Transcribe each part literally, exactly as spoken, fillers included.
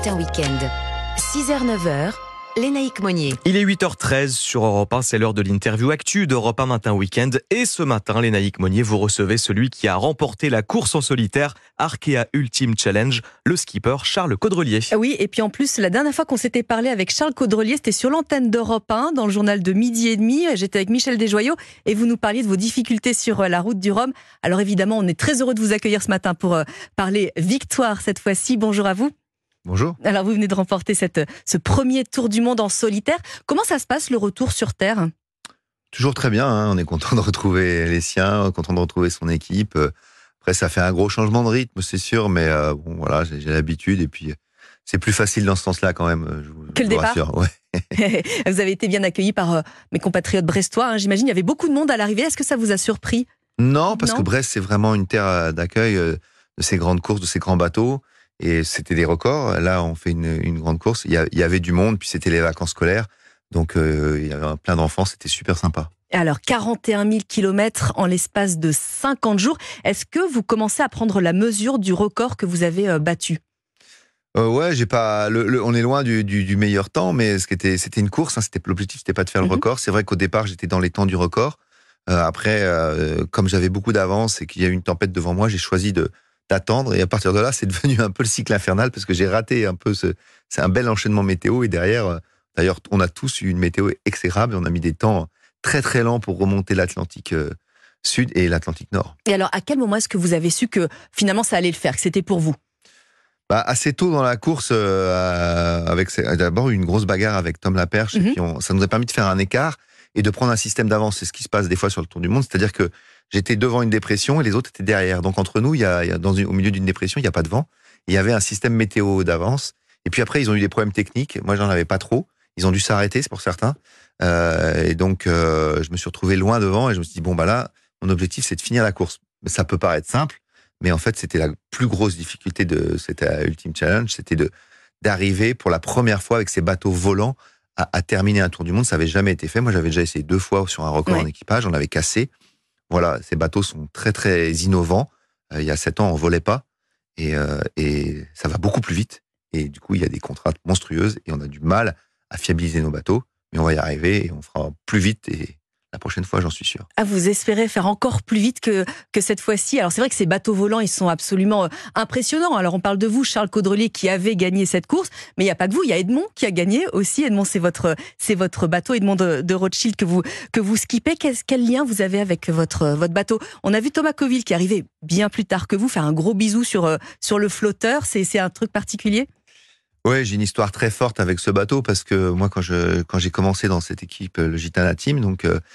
Matin Week-end. six heures neuf heures, Lénaïque Monnier. Il est huit heures treize sur Europe un, c'est l'heure de l'interview actu d'Europe un Matin Week-end. Et ce matin, Lénaïque Monnier, vous recevez celui qui a remporté la course en solitaire Arkea Ultimate Challenge, le skipper Charles Caudrelier. Oui, et puis en plus, la dernière fois qu'on s'était parlé avec Charles Caudrelier, c'était sur l'antenne d'Europe un, dans le journal de midi et demi. J'étais avec Michel Desjoyaux et vous nous parliez de vos difficultés sur la route du Rhum. Alors évidemment, on est très heureux de vous accueillir ce matin pour parler victoire cette fois-ci. Bonjour à vous. Bonjour. Alors vous venez de remporter cette, ce premier tour du monde en solitaire. Comment ça se passe le retour sur Terre ? Toujours très bien, hein. On est content de retrouver les siens, content de retrouver son équipe. Après ça fait un gros changement de rythme, c'est sûr, mais euh, bon voilà, j'ai, j'ai l'habitude et puis c'est plus facile dans ce sens-là quand même. Je vous, que le je vous départ. rassure. Ouais. Vous avez été bien accueillis par euh, mes compatriotes brestois, hein, j'imagine. Il y avait beaucoup de monde à l'arrivée. Est-ce que ça vous a surpris ? Non, parce Non. que Brest c'est vraiment une terre d'accueil de ces grandes courses, de ces grands bateaux. Et c'était des records. Là, on fait une, une grande course. Il y, a, il y avait du monde, puis c'était les vacances scolaires. Donc, euh, il y avait plein d'enfants. C'était super sympa. Alors, quarante et un mille kilomètres en l'espace de cinquante jours. Est-ce que vous commencez à prendre la mesure du record que vous avez euh, battu ? euh, Ouais, j'ai pas. Le, le, on est loin du, du, du meilleur temps, mais ce qui était, c'était une course. Hein, c'était l'objectif, c'était pas de faire Mm-hmm. le record. C'est vrai qu'au départ, j'étais dans les temps du record. Euh, après, euh, comme j'avais beaucoup d'avance et qu'il y a eu une tempête devant moi, j'ai choisi de d'attendre, et à partir de là, c'est devenu un peu le cycle infernal parce que j'ai raté un peu ce, c'est un bel enchaînement météo et derrière, d'ailleurs, on a tous eu une météo exécrable et on a mis des temps très très lents pour remonter l'Atlantique euh, Sud et l'Atlantique Nord. Et alors, à quel moment est-ce que vous avez su que finalement ça allait le faire, que c'était pour vous ? Bah, assez tôt dans la course, euh, avec d'abord une grosse bagarre avec Tom Laperche, mm-hmm. et puis on, ça nous a permis de faire un écart et de prendre un système d'avance. C'est ce qui se passe des fois sur le Tour du Monde, c'est-à-dire que j'étais devant une dépression et les autres étaient derrière. Donc entre nous, il y a, il y a dans une, au milieu d'une dépression, il n'y a pas de vent. Il y avait un système météo d'avance. Et puis après, ils ont eu des problèmes techniques. Moi, j'en avais pas trop. Ils ont dû s'arrêter, c'est pour certains. Euh, et donc, euh, je me suis retrouvé loin devant et je me suis dit, bon, bah là, mon objectif, c'est de finir la course. Ça peut paraître simple, mais en fait, c'était la plus grosse difficulté de cet Ultimate Challenge. C'était de, d'arriver pour la première fois avec ces bateaux volants à, à terminer un tour du monde. Ça avait jamais été fait. Moi, j'avais déjà essayé deux fois sur un record ouais. en équipage. On avait cassé. Voilà, ces bateaux sont très très innovants. Euh, il y a sept ans, on volait pas et, euh, et ça va beaucoup plus vite. Et du coup, il y a des contraintes monstrueuses et on a du mal à fiabiliser nos bateaux. Mais on va y arriver et on fera plus vite et la prochaine fois, j'en suis sûr. Ah, vous espérez faire encore plus vite que, que cette fois-ci. Alors c'est vrai que ces bateaux volants, ils sont absolument impressionnants. Alors on parle de vous, Charles Caudrelier, qui avez gagné cette course, mais il n'y a pas que vous, il y a Edmond qui a gagné aussi. Edmond, c'est votre, c'est votre bateau, Edmond de, de Rothschild que vous, que vous skippez. Quel, quel lien vous avez avec votre, votre bateau ? On a vu Thomas Coville qui est arrivé bien plus tard que vous, faire un gros bisou sur, sur le flotteur. C'est, c'est un truc particulier ? Ouais, j'ai une histoire très forte avec ce bateau parce que moi, quand je quand j'ai commencé dans cette équipe, le Gitana Team, donc euh,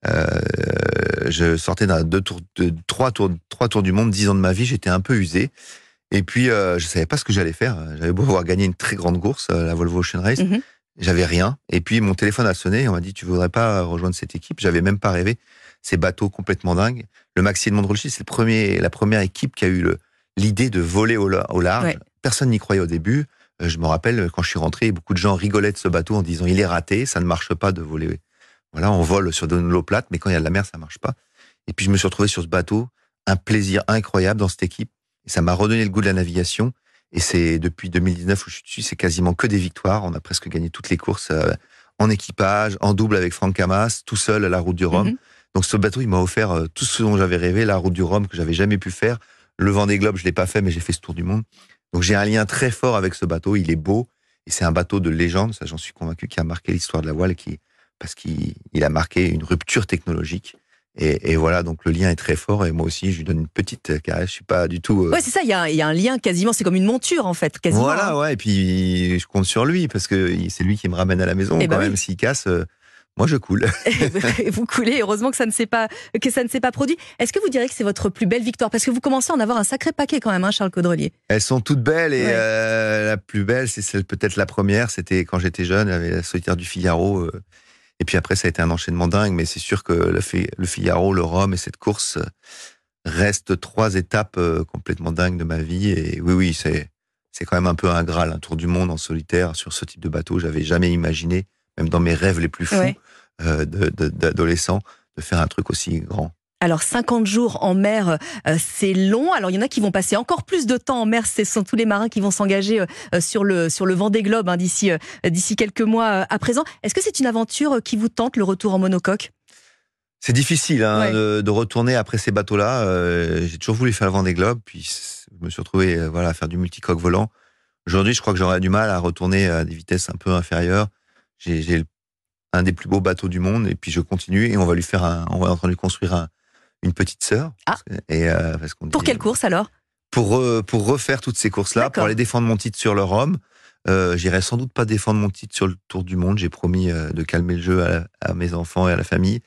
je sortais d'un deux tours, de trois tours, trois tours du monde, dix ans de ma vie, j'étais un peu usé. Et puis euh, je savais pas ce que j'allais faire. J'avais beau avoir gagné une très grande course, la Volvo Ocean Race, mm-hmm. j'avais rien. Et puis mon téléphone a sonné, et on m'a dit tu voudrais pas rejoindre cette équipe ? J'avais même pas rêvé. Ces bateaux complètement dingues. Le Maxi Edmond de Rothschild, c'est le premier, la première équipe qui a eu le, l'idée de voler au, au large. Ouais. Personne n'y croyait au début. Je me rappelle, quand je suis rentré, beaucoup de gens rigolaient de ce bateau en disant « il est raté, ça ne marche pas de voler ». Voilà, on vole sur de l'eau plate, mais quand il y a de la mer, ça marche pas. Et puis je me suis retrouvé sur ce bateau, un plaisir incroyable dans cette équipe. Et ça m'a redonné le goût de la navigation. Et c'est depuis deux mille dix-neuf où je suis dessus, c'est quasiment que des victoires. On a presque gagné toutes les courses euh, en équipage, en double avec Franck Hamas, tout seul à la Route du Rhum. Mm-hmm. Donc ce bateau, il m'a offert euh, tout ce dont j'avais rêvé, la Route du Rhum que j'avais jamais pu faire. Le Vendée Globe, je l'ai pas fait, mais j'ai fait ce tour du monde. Donc j'ai un lien très fort avec ce bateau, il est beau, et c'est un bateau de légende, ça j'en suis convaincu, qui a marqué l'histoire de la voile, qui, parce qu'il il a marqué une rupture technologique. Et, et voilà, donc le lien est très fort, et moi aussi je lui donne une petite caresse, je suis pas du tout... Euh... Ouais, c'est ça, il y a, y a un lien quasiment, c'est comme une monture en fait, quasiment. Voilà, hein. ouais, et puis je compte sur lui, parce que c'est lui qui me ramène à la maison, et quand bah même, oui. s'il casse... Euh... Moi, je coule. Vous coulez, heureusement que ça ne s'est pas, que ça ne s'est pas produit. Est-ce que vous diriez que c'est votre plus belle victoire ? Parce que vous commencez à en avoir un sacré paquet quand même, hein, Charles Caudrelier. Elles sont toutes belles et ouais. euh, la plus belle, c'est celle, peut-être la première, c'était quand j'étais jeune, avec la solitaire du Figaro. Euh, et puis après, ça a été un enchaînement dingue, mais c'est sûr que le, le Figaro, le Rhum et cette course restent trois étapes euh, complètement dingues de ma vie. Et oui, oui, c'est, c'est quand même un peu un Graal, un tour du monde en solitaire sur ce type de bateau. J'avais jamais imaginé, même dans mes rêves les plus fous, ouais. Euh, de, de, d'adolescent, de faire un truc aussi grand. Alors cinquante jours en mer, euh, c'est long. Alors il y en a qui vont passer encore plus de temps en mer. Ce sont tous les marins qui vont s'engager euh, sur le sur le Vendée Globe hein, d'ici euh, d'ici quelques mois euh, à présent. Est-ce que c'est une aventure qui vous tente, le retour en monocoque ? C'est difficile hein, Ouais. de, de retourner après ces bateaux-là. Euh, j'ai toujours voulu faire le Vendée Globe, puis je me suis retrouvé euh, voilà, à faire du multicoque volant. Aujourd'hui, je crois que j'aurais du mal à retourner à des vitesses un peu inférieures. J'ai, j'ai un des plus beaux bateaux du monde, et puis je continue, et on va lui faire un, on va en train de lui construire un, une petite sœur. Ah. Et, euh, parce qu'on Pour dit- quelle course alors ? pour, euh, pour refaire toutes ces courses-là, D'accord. pour aller défendre mon titre sur le Rhum. Euh, j'irai sans doute pas défendre mon titre sur le Tour du Monde. J'ai promis euh, de calmer le jeu à, à mes enfants et à la famille.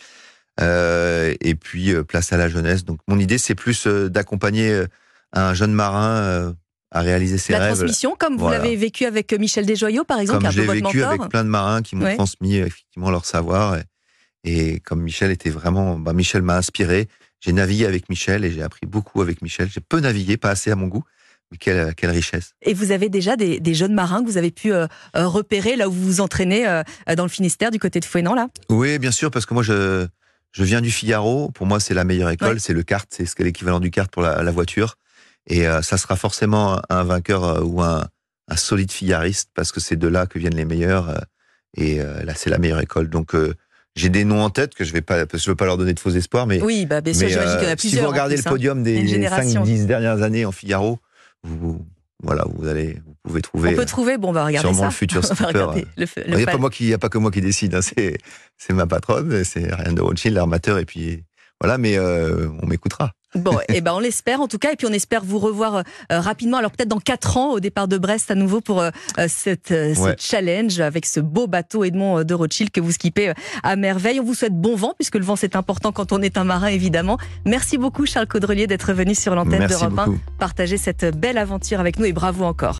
Euh, et puis, euh, place à la jeunesse. Donc, mon idée, c'est plus euh, d'accompagner euh, un jeune marin euh, à réaliser ses La rêves. transmission, comme vous Voilà. l'avez vécu avec Michel Desjoyaux, par exemple, Comme qui je est un l'ai peu votre vécu mentor. avec plein de marins qui m'ont Ouais. transmis euh, effectivement leur savoir. Et, et comme Michel était vraiment... Bah, Michel m'a inspiré. J'ai navigué avec Michel et j'ai appris beaucoup avec Michel. J'ai peu navigué, pas assez à mon goût. Mais quelle, quelle richesse. Et vous avez déjà des, des jeunes marins que vous avez pu euh, euh, repérer là où vous vous entraînez euh, dans le Finistère, du côté de Fouesnant, là ? Oui, bien sûr, parce que moi, je, je viens du Figaro. Pour moi, c'est la meilleure école. Ouais. C'est le kart. C'est ce que l'équivalent du kart pour la, la voiture. Et euh, ça sera forcément un vainqueur euh, ou un, un solide figariste, parce que c'est de là que viennent les meilleurs. euh, et euh, là, c'est la meilleure école. Donc, euh, j'ai des noms en tête que je vais pas, parce que je veux pas leur donner de faux espoirs. Mais, Oui, bah, bien sûr, mais, j'imagine qu'il y en euh, a plusieurs. si vous en regardez plus, le hein. podium Une des génération. cinq dix dernières années en Figaro, vous, voilà, vous allez, vous pouvez trouver. On peut trouver, bon, on va regarder sûrement ça. le futur On va skipper. regarder le, f- le Il n'y a fa- pas moi qui, il y a pas que moi qui décide. Hein, c'est, c'est ma patronne, c'est Ariane de Rothschild, l'armateur, et puis voilà. Mais euh, on m'écoutera. Bon, et ben on l'espère en tout cas, et puis on espère vous revoir euh, rapidement. Alors peut-être dans quatre ans au départ de Brest à nouveau pour euh, cette, euh, Ouais. ce challenge avec ce beau bateau Edmond de Rothschild que vous skippez euh, à merveille. On vous souhaite bon vent puisque le vent c'est important quand on est un marin évidemment. Merci beaucoup Charles Caudrelier d'être venu sur l'antenne Merci d'Europe un beaucoup. partager cette belle aventure avec nous et bravo encore.